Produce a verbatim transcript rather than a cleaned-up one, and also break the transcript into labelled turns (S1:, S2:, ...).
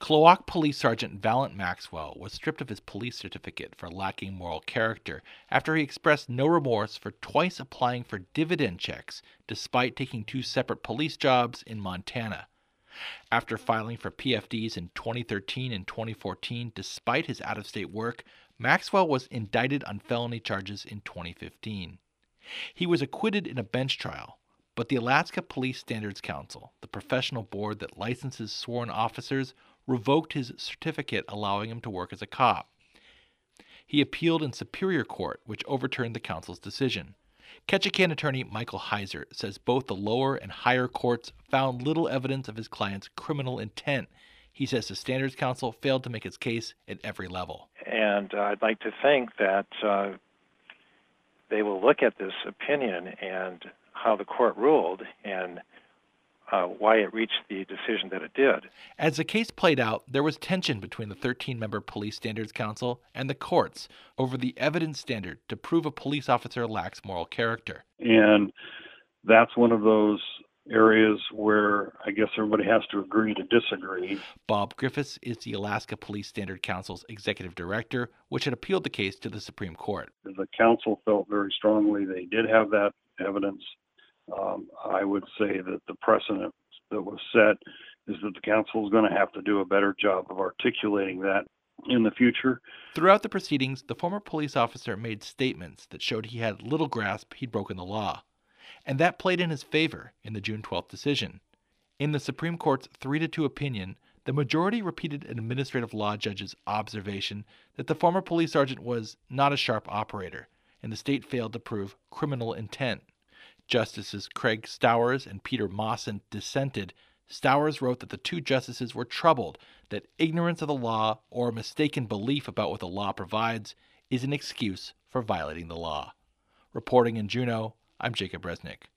S1: Klawock Police Sergeant Valent Maxwell was stripped of his police certificate for lacking moral character after he expressed no remorse for twice applying for dividend checks despite taking two separate police jobs in Montana. After filing for P F Ds in twenty thirteen and twenty fourteen despite his out-of-state work, Maxwell was indicted on felony charges in twenty fifteen. He was acquitted in a bench trial, but the Alaska Police Standards Council, the professional board that licenses sworn officers, revoked his certificate allowing him to work as a cop. He appealed in Superior Court, which overturned the council's decision. Ketchikan attorney Michael Heiser says both the lower and higher courts found little evidence of his client's criminal intent. He says the Standards Council failed to make its case at every level.
S2: And uh, I'd like to think that uh, they will look at this opinion and how the court ruled and uh, why it reached the decision that it did.
S1: As the case played out, there was tension between the thirteen-member Police Standards Council and the courts over the evidence standard to prove a police officer lacks moral character.
S3: And that's one of those areas where I guess everybody has to agree to disagree.
S1: Bob Griffiths is the Alaska Police Standard Council's executive director, which had appealed the case to the Supreme Court.
S3: The council felt very strongly they did have that evidence. Um, I would say that the precedent that was set is that the council is going to have to do a better job of articulating that in the future.
S1: Throughout the proceedings, the former police officer made statements that showed he had little grasp he'd broken the law. And that played in his favor in the June twelfth decision. In the Supreme Court's three to two opinion, the majority repeated an administrative law judge's observation that the former police sergeant was not a sharp operator, and the state failed to prove criminal intent. Justices Craig Stowers and Peter Mawson dissented. Stowers wrote that the two justices were troubled that ignorance of the law or mistaken belief about what the law provides is an excuse for violating the law. Reporting in Juneau, I'm Jacob Resnick.